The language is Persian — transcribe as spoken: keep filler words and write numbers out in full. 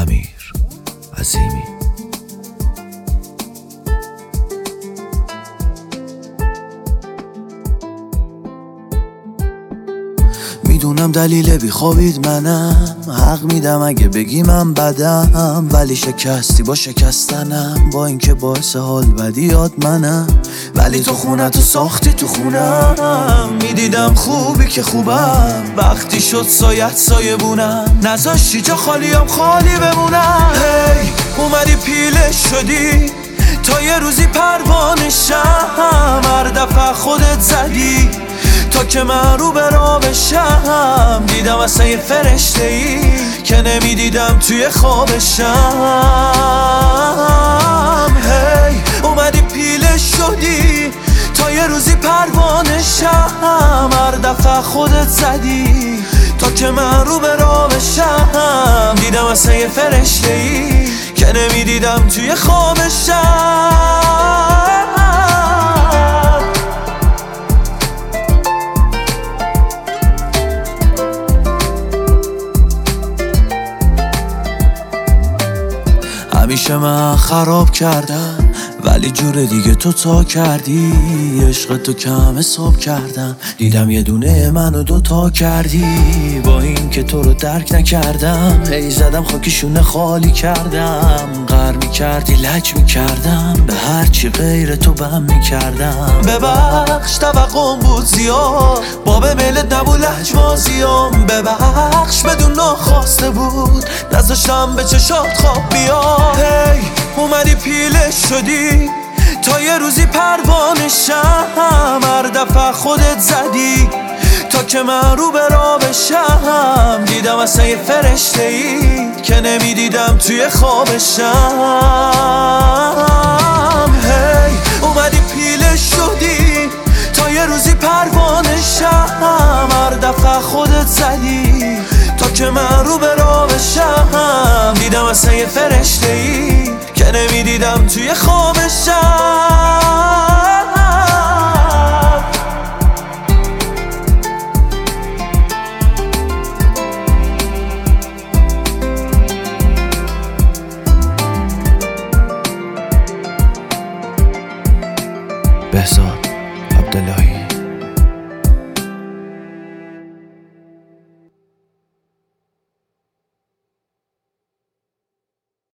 امیر عظیمی. میدونم دلیل بیخوابید منم، حق میدم اگه بگی من بدم، ولی شکستی با شکستنم، با اینکه باعث حال بدیات منم. ولی تو خونه تو ساختی تو خونم، میدیدم خوبی که خوبم، وقتی شد سایت سایه بونم، نذاشتی جا خالیم خالی بمونم. هی اومدی پیله شدی تا یه روزی پروانه شم، هر دفعه خودت زدی تا که من رو به راه بشم. دیدم اصلا یه فرشته ای که نمیدیدم توی خوابشم. هی اومدی پیله شدی تا یه روزی پروانه شم، هر دفعه خودت زدی تا که من رو به راه بشم. دیدم اصلا یه فرشته ای که نمیدیدم توی خوابشم. همیشه من خراب کردم ولی جور دیگه تو تا کردی، عشق تو کم حساب کردم، دیدم یه دونه منو دوتا کردی. با این که تو رو درک نکردم، هی زدم خاکشونه خالی کردم، غر میکردی لج میکردم، به هرچی غیر تو بم میکردم. ببخش توقعم بود زیاد، باب میلت نبود لجوازیام، ببخش بدون ناخواسته بود، نذاشتم به چشات خواب بیاد. هی اومدی پیله شدی تا یه روزی پروانه شم، هر دفعه خودت زدی تا که من رو به راه بشم. دیدم اصلا یه فرشته ای که نمیدیدم توی خوابشم. هی اومدی پیله شدی تا یه روزی پروانه شم، هر دفعه خودت زدی تا که من رو به راه بشم. دیدم اصلا یه فرشته ای که نمیدیدم توی خوابشم. بهزاد عبداللهی.